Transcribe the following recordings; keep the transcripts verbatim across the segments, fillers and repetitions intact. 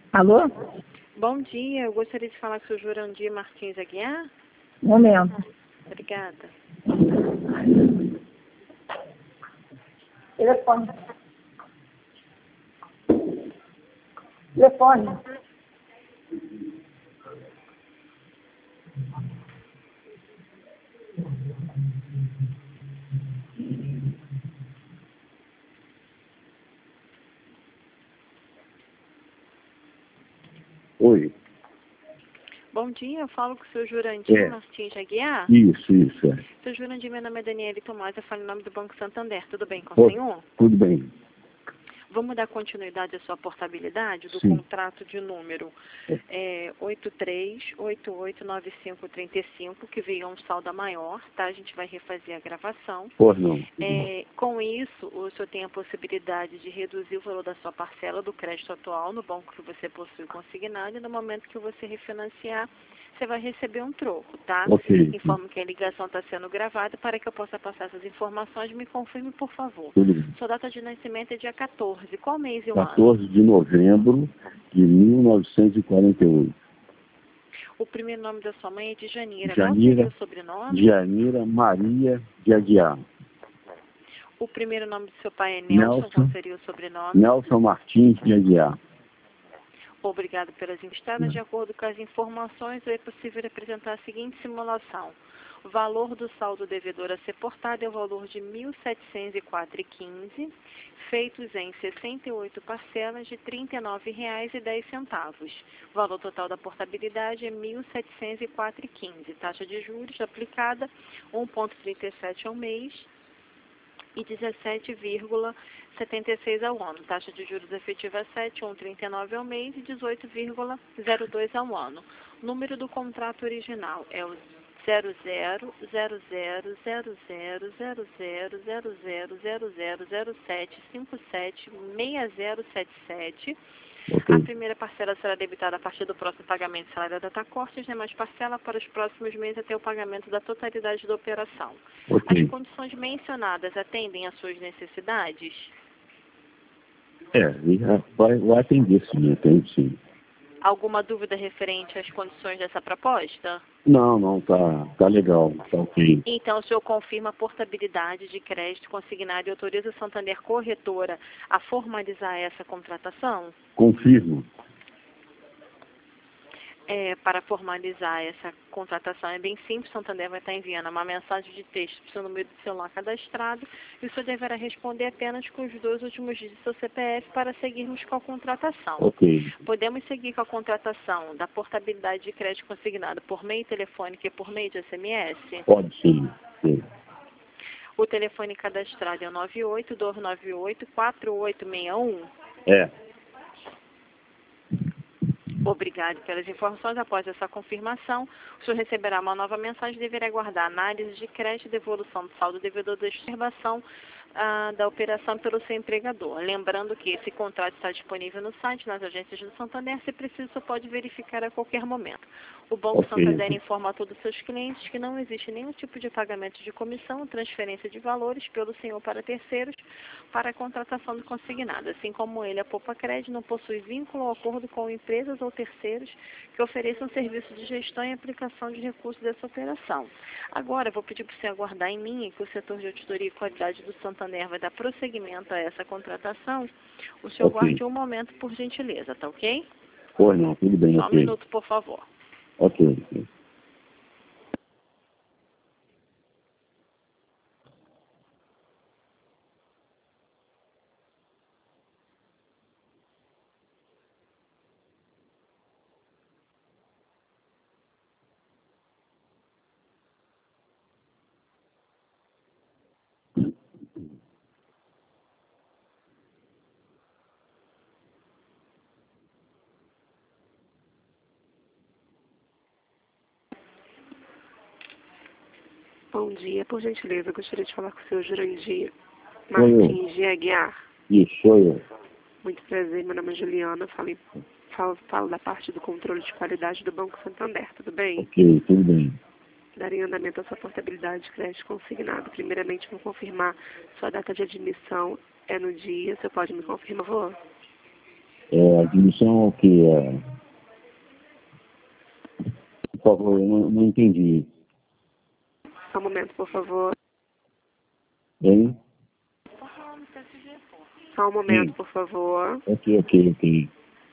Alô? Bom dia, eu gostaria de falar com o senhor Jurandir Martins Aguiar. Um momento. Obrigada. Telefone. Telefone. Oi. Bom dia, eu falo com o senhor Jurandir É. Martins Aguiar. Isso, isso. É. Senhor Jurandir, meu nome é Daniele Tomás, eu falo em nome do Banco Santander. Tudo bem com Ô, o senhor? Tudo bem. Vamos dar continuidade à sua portabilidade do Sim. contrato de número é, oito três oito oito nove cinco três cinco, que veio a um saldo maior, tá? A gente vai refazer a gravação. Pois não. É, com isso, o senhor tem a possibilidade de reduzir o valor da sua parcela do crédito atual no banco que você possui consignado, e no momento que você refinanciar, você vai receber um troco, tá? Ok. Informo que a ligação está sendo gravada. Para que eu possa passar essas informações, me confirme, por favor. Tudo bem. Sua data de nascimento é dia quatorze. Qual mês e o ano? quatorze de novembro de mil novecentos e quarenta e oito. O primeiro nome da sua mãe é de Janira. Janira. Qual seria o sobrenome? Janira Maria de Aguiar. O primeiro nome do seu pai é Nelson. Nelson. Qual seria o sobrenome? Nelson Martins de Aguiar. Obrigado pelas instadas. De acordo com as informações, é possível apresentar a seguinte simulação. O valor do saldo devedor a ser portado é o valor de mil setecentos e quatro reais e quinze centavos, feitos em sessenta e oito parcelas de trinta e nove reais e dez centavos. O valor total da portabilidade é mil setecentos e quatro reais e quinze centavos. Taxa de juros aplicada um vírgula trinta e sete ao mês e dezessete vírgula setenta e seis ao ano. Taxa de juros efetiva sete vírgula trinta e nove ao mês e dezoito vírgula zero dois ao ano. O número do contrato original é o zero zero zero zero zero zero zero zero zero zero zero zero zero sete cinco sete seis zero sete sete. Ok. A primeira parcela será debitada a partir do próximo pagamento de salário da data corte, as demais parcelas para os próximos meses até o pagamento da totalidade da operação. Ok. As condições mencionadas atendem às suas necessidades? É, vai, vai atender sim, atende sim. Alguma dúvida referente às condições dessa proposta? Não, não, tá, tá legal, tá ok. Então, o senhor confirma a portabilidade de crédito consignado e autoriza o Santander Corretora a formalizar essa contratação? Confirmo. É, para formalizar essa contratação é bem simples. O Santander vai estar enviando uma mensagem de texto para o seu número de celular cadastrado e o senhor deverá responder apenas com os dois últimos dígitos do seu C P F para seguirmos com a contratação. Ok. Podemos seguir com a contratação da portabilidade de crédito consignado por meio telefônico e por meio de S M S? Pode sim. Sim. O telefone cadastrado é o nove oito dois nove oito quatro oito seis um. É. Obrigado pelas informações. Após essa confirmação, o senhor receberá uma nova mensagem e deverá aguardar análise de crédito e devolução do saldo devedor da observação ah, da operação pelo seu empregador. Lembrando que esse contrato está disponível no site, nas agências do Santander. Se preciso, você pode verificar a qualquer momento. O Banco Ok. Santander informa a todos os seus clientes que não existe nenhum tipo de pagamento de comissão, transferência de valores pelo senhor para terceiros para a contratação do consignado. Assim como ele, a Poupa Crédito não possui vínculo ou acordo com empresas ou terceiros que ofereçam serviço de gestão e aplicação de recursos dessa operação. Agora, eu vou pedir para você aguardar em linha que o setor de auditoria e qualidade do Santander vai dar prosseguimento a essa contratação. O senhor Ok. guarde um momento, por gentileza, tá ok? Pois não, tudo bem, Só um ok. minuto, por favor. Ok. Ok. Bom dia, por gentileza, eu gostaria de falar com o senhor Jurandir Sou eu. Martins de Aguiar. Isso, sou eu. Muito prazer, meu nome é Juliana, falo, falo, falo da parte do controle de qualidade do Banco Santander, tudo bem? Ok, tudo bem. Darei andamento à sua portabilidade de crédito consignado. Primeiramente, vou confirmar sua data de admissão é no dia. Você pode me confirmar, por favor? É, admissão ao que? É, por favor, eu não, não entendi. Só um momento, por favor. Bem? Só um momento, Sim. por favor. Ok, ok, ok.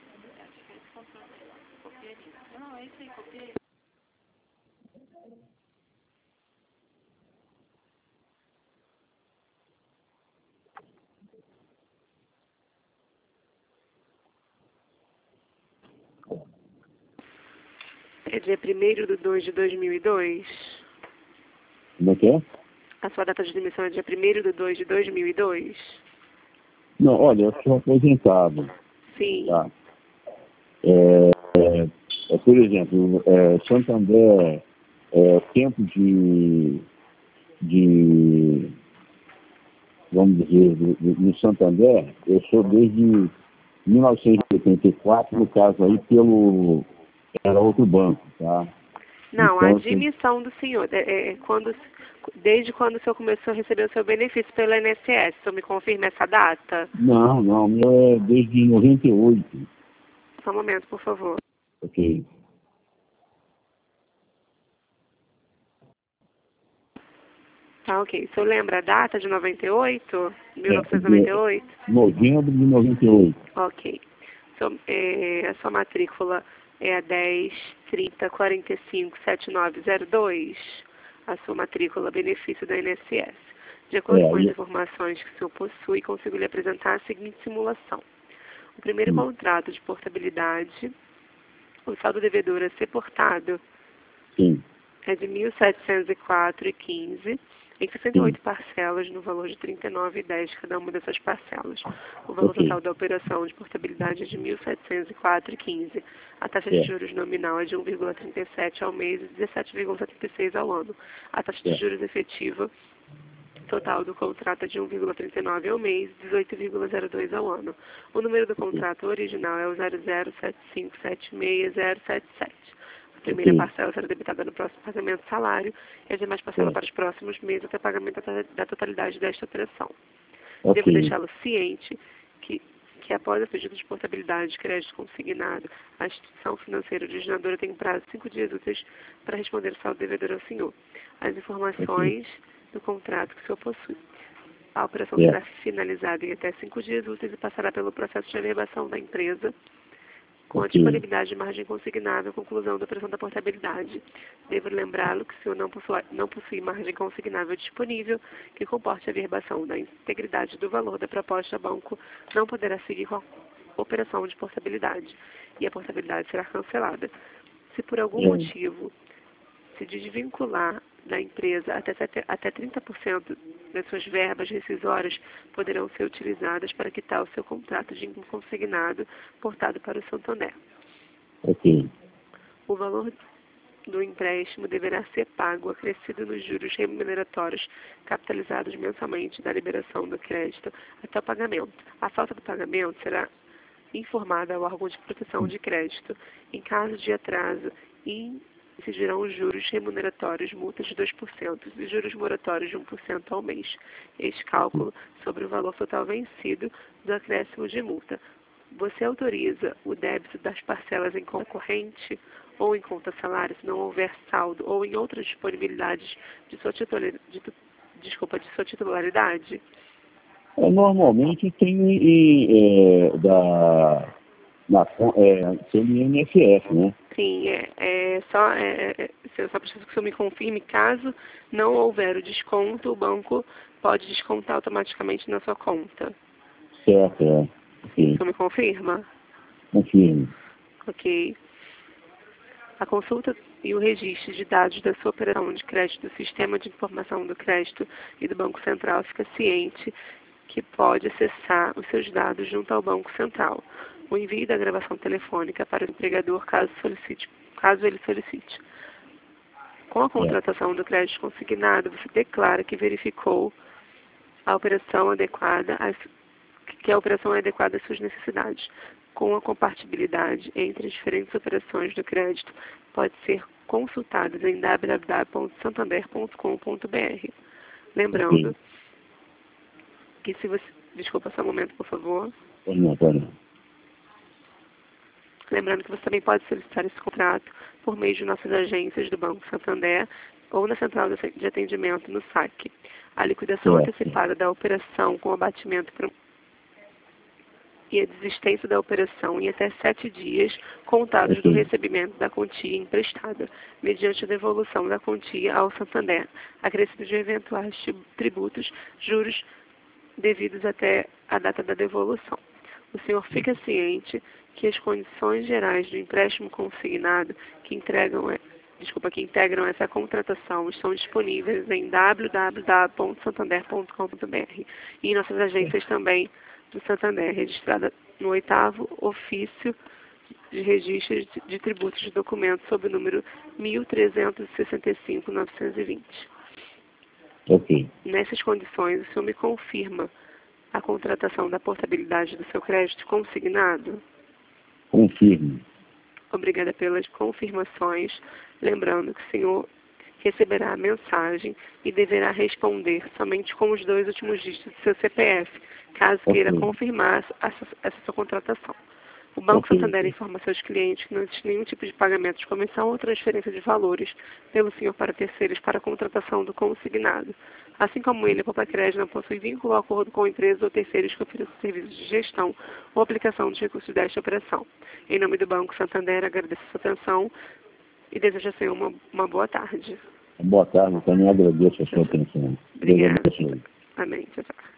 É dia primeiro de dois de dois mil e dois? Como é que é? A sua data de admissão é dia primeiro de dois de dois mil e dois? Não, olha, eu sou aposentado, Sim. tá? É, é, é, por exemplo, é, Santander, é, tempo de, de, vamos dizer, do- do- no Santander, eu sou desde mil novecentos e oitenta e quatro, no caso aí, pelo, era outro banco, tá? Não, a Então, assim, admissão do senhor, é, é, quando, desde quando o senhor começou a receber o seu benefício pelo I N S S, o senhor me confirma essa data? não, não, meu é desde noventa e oito, Só um momento, por favor. ok? Tá, ok. O senhor lembra a data de noventa e oito? É, mil novecentos e noventa e oito? novembro de noventa e oito. Ok. So, é, a sua matrícula é a dez, trinta, quarenta e cinco, setenta e nove zero dois. A sua matrícula benefício da I N S S. De acordo É, com as aí, informações que o senhor possui, consigo lhe apresentar a seguinte simulação. O primeiro sim, contrato de portabilidade, o saldo devedor a ser portado sim, é de mil setecentos e quatro reais e quinze centavos, em sessenta e sim, oito parcelas no valor de trinta e nove reais e dez centavos cada uma dessas parcelas. O valor ok, total da operação de portabilidade é de mil setecentos e quatro reais e quinze centavos. A taxa de certo, juros nominal é de um vírgula trinta e sete ao mês e dezessete vírgula setenta e seis ao ano. A taxa de certo, juros efetiva total do contrato é de um vírgula trinta e nove ao mês e dezoito vírgula zero dois ao ano. O número do ok, contrato original é o zero zero sete cinco sete seis zero sete sete. A primeira ok, parcela será debitada no próximo pagamento do salário e as demais parcelas certo, para os próximos meses até pagamento da da totalidade desta operação. Devo ok, deixá-lo ciente que, que após o pedido de portabilidade de crédito consignado, a instituição financeira originadora tem prazo de cinco dias úteis para responder o saldo devedor ao senhor. As ok, informações do contrato que o senhor possui. A operação será certo, finalizada em até cinco dias úteis e passará pelo processo de averbação da empresa com a ok, disponibilidade de margem consignável, conclusão da operação da portabilidade. Devo lembrá-lo que o senhor não possui, não possui margem consignável disponível que comporte a averbação da integridade do valor da proposta, o banco não poderá seguir com a operação de portabilidade e a portabilidade será cancelada. Se por algum é, motivo se desvincular da empresa, até, até trinta por cento das suas verbas rescisórias poderão ser utilizadas para quitar o seu contrato de consignado portado para o Santander. ok, O valor do empréstimo deverá ser pago acrescido nos juros remuneratórios capitalizados mensalmente da liberação do crédito até o pagamento. A falta do pagamento será informada ao órgão de proteção de crédito. Em caso de atraso, incidirão os juros remuneratórios, multas de dois por cento e juros moratórios de um por cento ao mês. Este cálculo sobre o valor total vencido do acréscimo de multa. Você autoriza o débito das parcelas em concorrente ou em conta salário, se não houver saldo, ou em outras disponibilidades de sua, titularidade, de, desculpa, de sua titularidade? É, normalmente tem em, é, da, na, é, sendo I N S S, né? Sim, é, é só, é, é, eu só preciso que o senhor me confirme, caso não houver o desconto, o banco pode descontar automaticamente na sua conta. Certo, é, Sim, o ok, senhor me confirma? confirme, Ok. A consulta e o registro de dados da sua operação de crédito do Sistema de Informação do Crédito e do Banco Central fica ciente que pode acessar os seus dados junto ao Banco Central. O envio da gravação telefônica para o empregador caso, solicite, caso ele solicite. Com a é, contratação do crédito consignado, você declara que verificou a operação adequada, às, que a operação é adequada às suas necessidades. Com a compatibilidade entre as diferentes operações do crédito, pode ser consultadas em w w w ponto santander ponto com ponto b r. Lembrando ok, que se você... Desculpa só um momento, por favor. pode não, pode não. Lembrando que você também pode solicitar esse contrato por meio de nossas agências do Banco Santander ou na central de atendimento no saque. A liquidação Certo. antecipada da operação com abatimento por e a desistência da operação em até sete dias contados do Ok. recebimento da quantia emprestada, mediante a devolução da quantia ao Santander, acrescido de eventuais tri- tributos, juros devidos até a data da devolução. O senhor fica ciente que as condições gerais do empréstimo consignado que entregam é, desculpa, que integram essa contratação estão disponíveis em w w w ponto santander ponto com ponto b r e em nossas agências também do Santander, registrada no oitavo ofício de registro de, de tributos de documentos sob o número mil trezentos e sessenta e cinco ponto novecentos e vinte. Ok. Nessas condições, o senhor me confirma a contratação da portabilidade do seu crédito consignado? Confirme. Obrigada pelas confirmações. Lembrando que o senhor receberá a mensagem e deverá responder somente com os dois últimos dígitos do seu C P F, caso Ok. queira confirmar essa, essa sua contratação. O Banco Ok. Santander informa seus clientes que não existe nenhum tipo de pagamento de comissão ou transferência de valores pelo senhor para terceiros para a contratação do consignado. Assim como ele, a Poupa Crédito não possui vínculo ou acordo com empresas ou terceiros que ofereçam serviços de gestão ou aplicação dos recursos desta operação. Em nome do Banco Santander, agradeço a sua atenção e desejo a senhor uma, uma boa tarde. Boa tarde, também agradeço a sua atenção. Deus Obrigada. abençoe. Amém. Tchau, tchau.